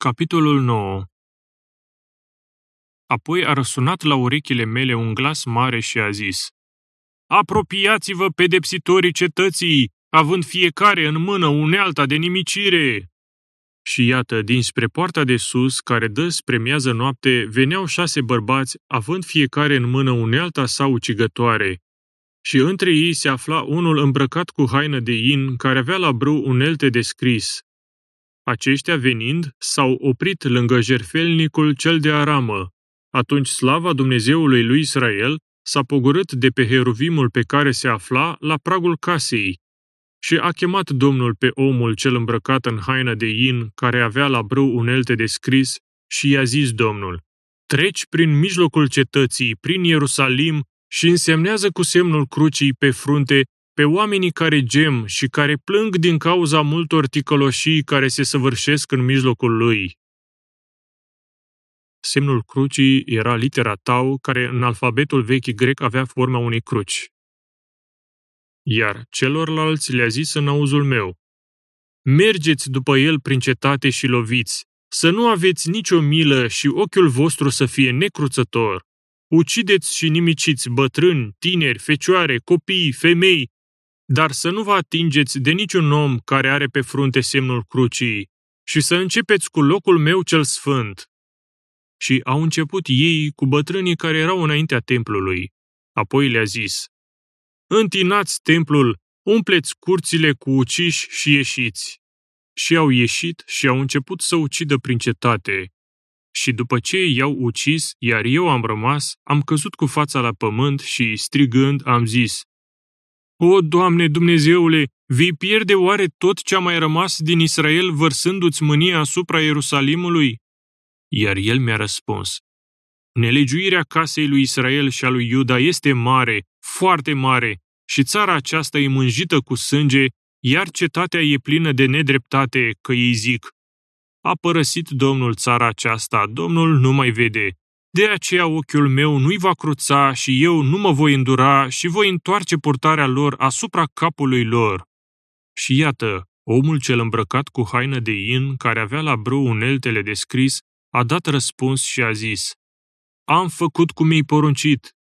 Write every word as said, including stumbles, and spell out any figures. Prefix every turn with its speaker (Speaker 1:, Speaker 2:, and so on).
Speaker 1: Capitolul nouă. Apoi a răsunat la urechile mele un glas mare și a zis: Apropiați-vă, pedepsitorii cetății, având fiecare în mână unealta de nimicire! Și iată, dinspre poarta de sus, care dă spre miază noapte, veneau șase bărbați, având fiecare în mână unealta sa ucigătoare. Și între ei se afla unul îmbrăcat cu haină de in, care avea la brâu unelte de scris. Aceștia venind, s-au oprit lângă jertfelnicul cel de aramă. Atunci slava Dumnezeului lui Israel s-a pogorât de pe heruvimul pe care se afla la pragul casei. Și a chemat Domnul pe omul cel îmbrăcat în haină de in, care avea la brâu unelte de scris, și i-a zis Domnul: Treci prin mijlocul cetății, prin Ierusalim, și însemnează cu semnul crucii pe frunte pe oamenii care gem și care plâng din cauza multor ticăloșii care se săvârșesc în mijlocul lui. Semnul crucii era litera tau, care în alfabetul vechi grec avea forma unei cruci. Iar celorlalți le-a zis în auzul meu: Mergeți după el prin cetate și loviți, să nu aveți nicio milă și ochiul vostru să fie necruțător. Ucideți și nimiciți bătrâni, tineri, fecioare, copii, femei, dar să nu vă atingeți de niciun om care are pe frunte semnul crucii, și să începeți cu locul meu cel sfânt. Și au început ei cu bătrânii care erau înaintea templului. Apoi le-a zis: Întinați templul, umpleți curțile cu uciși și ieșiți. Și au ieșit și au început să ucidă prin cetate. Și după ce i-au ucis, iar eu am rămas, am căzut cu fața la pământ și, strigând, am zis: O, Doamne Dumnezeule, vei pierde oare tot ce a mai rămas din Israel vărsându-ți mânia asupra Ierusalimului? Iar el mi-a răspuns: Nelegiuirea casei lui Israel și a lui Iuda este mare, foarte mare, și țara aceasta e mânjită cu sânge, iar cetatea e plină de nedreptate, că ei zic: A părăsit Domnul țara aceasta, Domnul nu mai vede. De aceea ochiul meu nu-i va cruța și eu nu mă voi îndura și voi întoarce purtarea lor asupra capului lor. Și iată, omul cel îmbrăcat cu haină de in, care avea la brâu uneltele de scris, a dat răspuns și a zis: Am făcut cum mi-ai poruncit,